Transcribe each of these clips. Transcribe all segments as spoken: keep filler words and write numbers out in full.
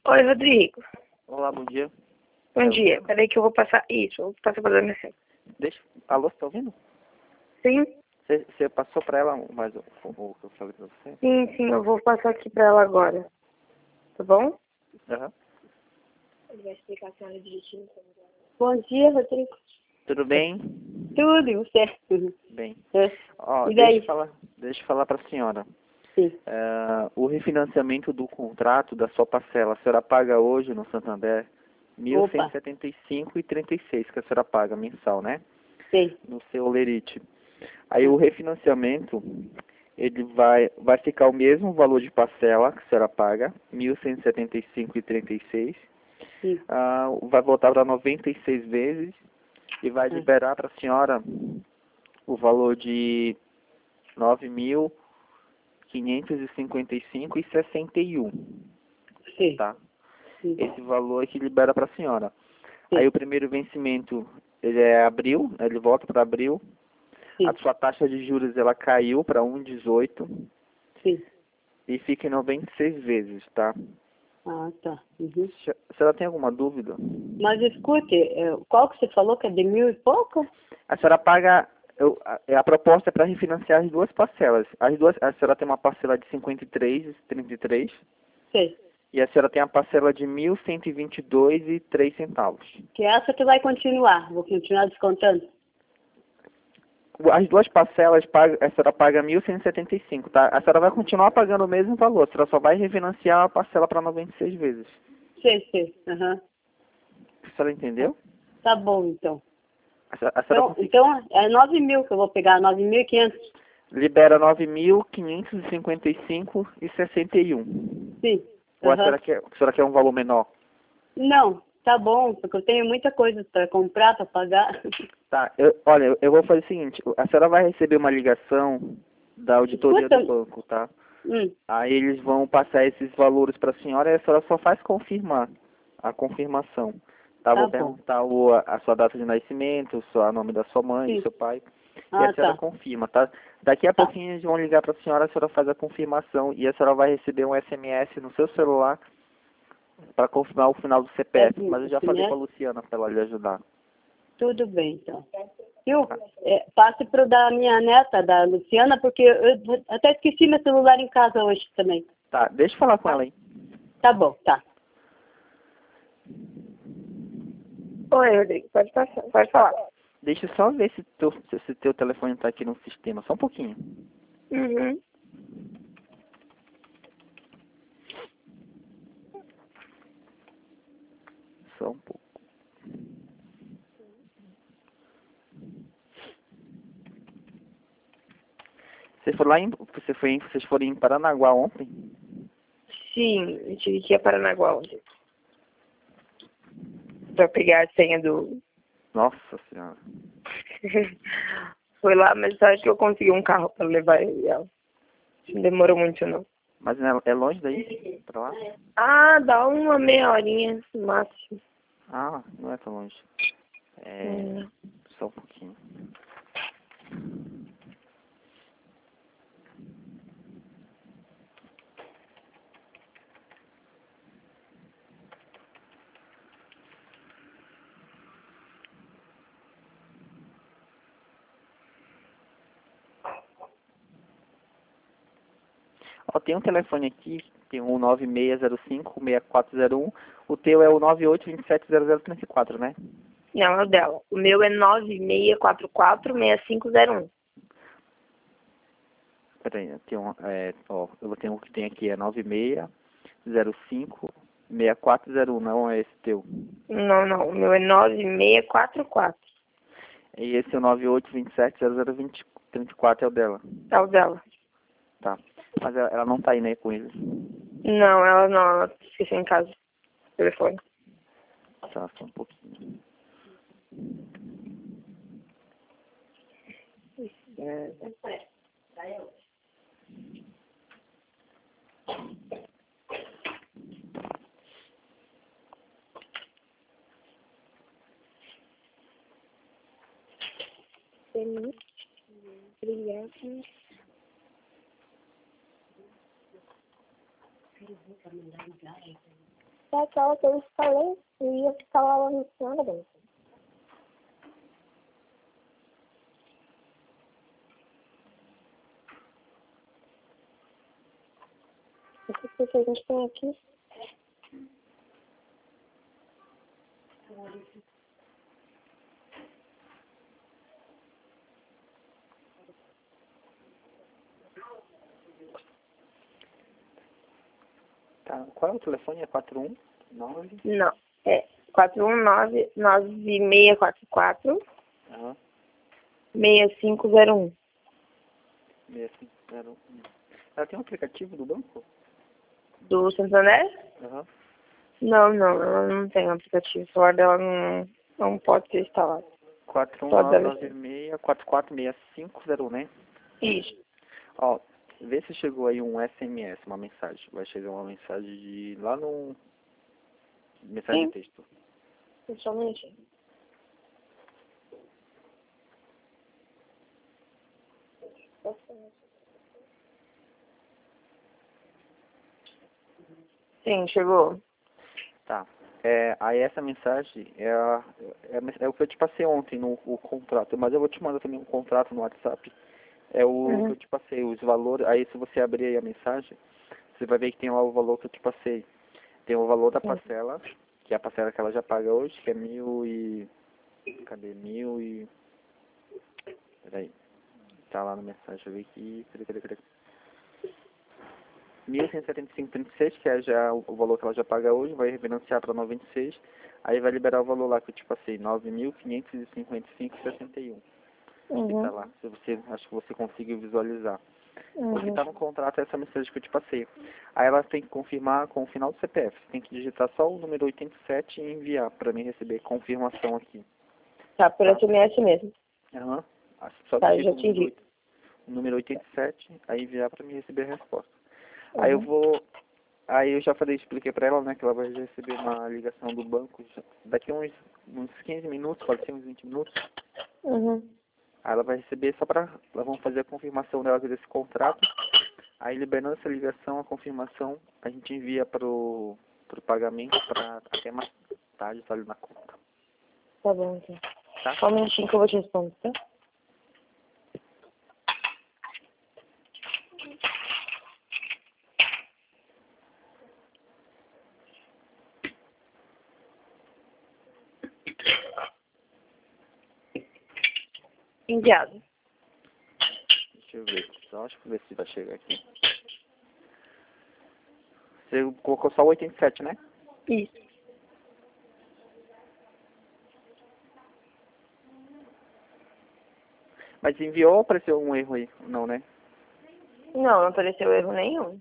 Oi, Rodrigo. Olá, bom dia. Bom Eu- dia. Peraí que eu vou passar. Isso, eu vou passar pra dona Célia. Deixa... Alô, você tá ouvindo? Sim, Você, você passou pra ela mais o, o, o que eu falei pra você? sim, sim, eu vou passar aqui pra ela agora. Tá bom? Aham. Ele vai explicar a senhora direitinho. Bom dia, Rodrigo. Tudo bem? Tudo, e você? Bem. É. Ó, E deixa daí? eu falar, deixa eu falar pra senhora. Sim. É, o refinanciamento do contrato da sua parcela, a senhora paga hoje no Santander mil cento e setenta e cinco reais e trinta e seis que a senhora paga mensal, né? Sim. No seu Lerite. Aí o refinanciamento, ele vai, vai ficar o mesmo valor de parcela que a senhora paga, mil cento e setenta e cinco reais e trinta e seis. Sim. Ah, vai voltar para noventa e seis vezes e vai Ah. liberar para a senhora o valor de nove mil quinhentos e cinquenta e cinco reais e sessenta e um, Sim. tá? Sim. Esse valor é que libera para a senhora. Sim. Aí o primeiro vencimento, ele é abril, né, ele volta para abril. Sim. A sua taxa de juros, ela caiu para um vírgula dezoito Sim. e fica em noventa e seis vezes, tá? Ah, tá. Uhum. Se a senhora tem alguma dúvida? Mas escute, é, qual que você falou que é de mil e pouco? A senhora paga, eu, a, a proposta é para refinanciar as duas parcelas. As duas, a senhora tem uma parcela de cinquenta e três reais e trinta e três Sei. e a senhora tem a parcela de mil cento e vinte e dois reais e três centavos. Que é essa que vai continuar. Vou continuar descontando. As duas parcelas, paga, a senhora paga mil cento e setenta e cinco, tá? A senhora vai continuar pagando o mesmo valor, a senhora só vai refinanciar a parcela para noventa e seis vezes. Sei, sei. Aham. A senhora entendeu? Tá bom, então. A senhora, a senhora Então, consegue- então é nove mil que eu vou pegar, nove mil e quinhentos. libera nove mil quinhentos e cinquenta e cinco reais e sessenta e um. Sim. Ou a Aham. senhora quer, a senhora quer um valor menor? Não, tá bom, porque eu tenho muita coisa para comprar, para pagar. Tá, eu, olha, eu- eu vou fazer o seguinte, a senhora vai receber uma ligação da auditoria Escuta. do banco, tá? Hum, Aí eles vão passar esses valores para a senhora e a senhora só faz confirmar a confirmação. Tá, tá vou bom. perguntar o, a sua data de nascimento, o seu- o nome da sua mãe, do Sim. seu pai, e a Ah, senhora tá. confirma, tá? Daqui a Tá. pouquinho eles vão ligar para a senhora, a senhora faz a confirmação e a senhora vai receber um S M S no seu celular para confirmar o final do C P F. Mas eu já falei com a Luciana para ela lhe ajudar. Tudo bem, então. Eu é, passe para o da minha neta, da Luciana, porque eu até esqueci meu celular em casa hoje também. Tá, deixa eu falar com ela aí. Tá bom, tá. Oi, Rodrigo, pode passar, pode falar. Deixa eu só ver se teu, se se teu telefone está aqui no sistema, só um pouquinho. Uhum. Só um pouco. Você foi lá em, você foi em, vocês foram em Paranaguá ontem? Sim, eu tive que ir a Paranaguá ontem. Pra pegar a senha do... Nossa senhora. Foi lá, mas acho que eu consegui um carro pra levar eu e ela. Não demorou muito, não. Mas é, é longe daí? Pra lá? Ah, dá uma meia horinha, no máximo. Ah, não é tão longe. É, Hum. só um pouquinho. Ó, tem um telefone aqui, tem um nove seis zero cinco, seis quatro zero um. O teu é o nove oito dois sete zero zero três quatro, né? Não, é o dela. O meu é nove seis quatro quatro, seis cinco zero um. Peraí, eu tenho, um, é, ó, eu tenho um que tem aqui, é nove seis zero cinco, seis quatro zero um, não é esse teu. Não, não, o meu é nove seis quatro quatro. E esse é o nove oito dois sete zero zero três quatro é o dela. É o dela. Tá. Mas ela, ela não tá aí, né, com ele. Não, ela não, ela esqueceu em casa. O telefone. Tá, só um pouquinho. É. Obrigada. é aquela que eu instalei e ia ficar lá anunciando a bênção. Esse que a gente tem aqui. Tá, qual é o telefone? É quatro um nove? Não, é quatro um nove, nove seis quatro quatro, Aham. seis cinco zero um. seis cinco zero um. Ela tem um aplicativo do banco? Do Santander? Aham. Não, não, ela não tem aplicativo. O celular dela não, não pode ser instalado. quatro um Só nove deve nove seis quatro quatro seis cinco zero um, né? Isso. Ó, vê se chegou aí um S M S, uma mensagem. Vai chegar uma mensagem de lá no... Mensagem Sim. de texto. Somente. Sim, chegou. Tá. É, aí essa mensagem é, a, é, a- é o que eu te passei ontem no o contrato, mas eu vou te mandar também um contrato no WhatsApp. É o Uhum. que eu te passei, os valores. Aí se você abrir aí a mensagem, você vai ver que tem lá o valor que eu te passei. Tem o valor da Sim. parcela, que é a parcela que ela já paga hoje, que é mil e... Cadê? Mil e... Peraí. Tá lá na mensagem, deixa eu ver aqui. Cadê, cadê, cadê? mil cento e setenta e cinco vírgula trinta e seis, que é já o o valor que ela já paga hoje, vai refinanciar para noventa e seis, aí vai liberar o valor lá que eu te passei, nove mil quinhentos e cinquenta e cinco vírgula sessenta e um. Que tá Uhum. lá, se você, acho que você conseguiu visualizar. O que Uhum. está no contrato é essa mensagem que eu te passei. Aí ela tem que confirmar com o final do C P F. Você tem que digitar só o número oitenta e sete e enviar para mim receber confirmação aqui. Tá, por Tá? S M S mesmo. Aham. Só Tá, eu digita já o te número, envio. oito- o número oitenta e sete, aí enviar para mim receber a resposta. Aí eu Uhum. vou... Aí eu já falei, expliquei pra ela, né, que ela vai receber uma ligação do banco já- daqui a uns, uns quinze minutos, pode ser uns vinte minutos. Uhum. Aí ela vai receber só pra... Elas vão fazer a confirmação dela desse contrato. Aí liberando essa ligação, a confirmação, a gente envia pro, pro pagamento pra até mais tarde, tá ali na conta. Tá bom, então. Tá? Só um minutinho que eu vou te responder, tá? Enviado. Deixa eu ver. Só acho que ver se vai chegar aqui. Você colocou só o oitenta e sete, né? Isso. Mas enviou ou apareceu um erro aí? Não, né? Não, não apareceu erro nenhum.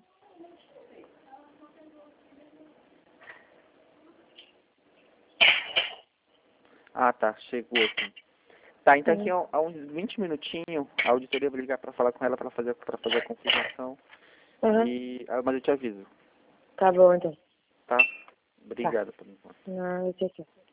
Ah, tá. Chegou aqui. Tá, então aqui Uhum. há uns vinte minutinhos, a auditoria vai ligar pra falar com ela pra fazer, pra fazer a confirmação. Uhum. E, ah, mas eu te aviso, Tá bom, então. tá? Obrigado por enquanto. Não, eu te